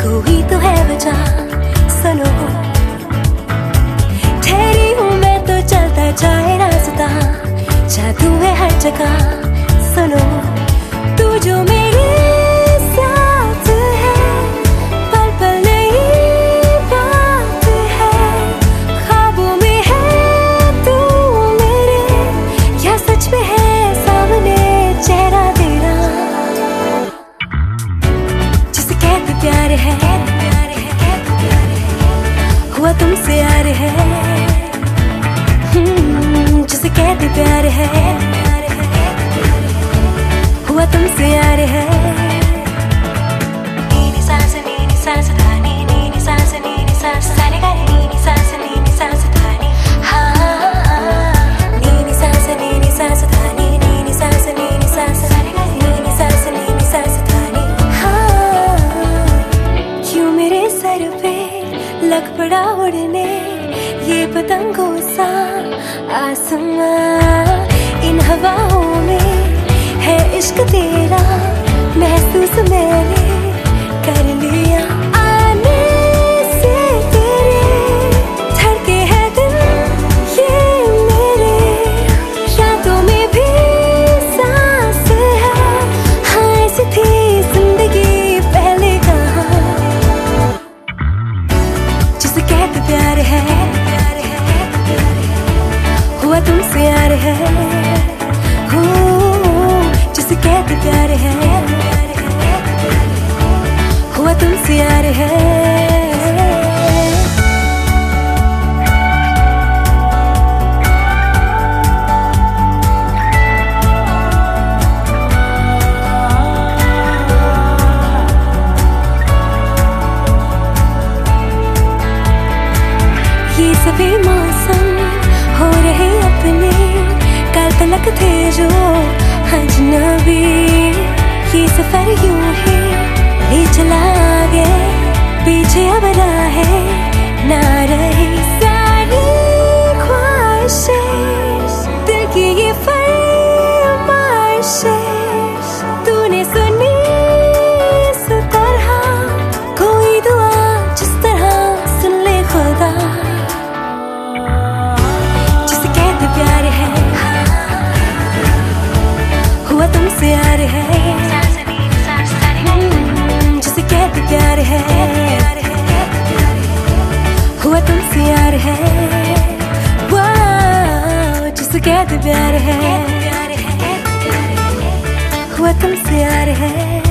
कोई तो है वजह सुनो, ठहरी हूँ मैं तो चलता जाए रास्ता, जादू है हर जगह सुनो, तू जो मेरे साथ है पल पल नई बात है, ख्वाबों में है तू मेरे, या सच में है सामने चेहरा तेरा, जिसे कहते प्यार है हुआ तुमसे यार है, जिसे कहते प्यार है हुआ तुमसे यार है। नीनी सांस धा नीनी सांस सारे गा रे, नीनी सांस धा नी, हाँ नीनी सांस धा नीनी सांस सारे गा रे, नीनी सांस धा नी, हाँ क्यों मेरे सर पे लग पड़ा उड़ने ये पतंगों सा आसमां, इन हवाओं में है इश्क तेरा महसूस मैंने कर लिया, आने से तेरे धड़के है दिल ये मेरे, रातों में भी सांस है, हाँ ऐसी थी जिंदगी पहले कहाँ, जिसे कहते प्यार है हुआ तुमसे यार है, जिसे कहते प्यार है हुआ तुमसे यार है। ये सभी मौसम हो रहे अपने, कल तलक थे जो अजनबी, ये सफर यूं ही ले चला आगे, पीछे अब राहें ना रही, सारी ख्वाहिशें दिल की ये फरमाइशें तूने सुनी इस तरह, कोई दुआ जिस तरह सुन ले खुदा, जिसे कहते प्यार है हुआ तुमसे यार है, जिसे कहते प्यार है हुआ तुमसे यार है, वाह जिसे कहते प्यार है हुआ तुमसे यार है।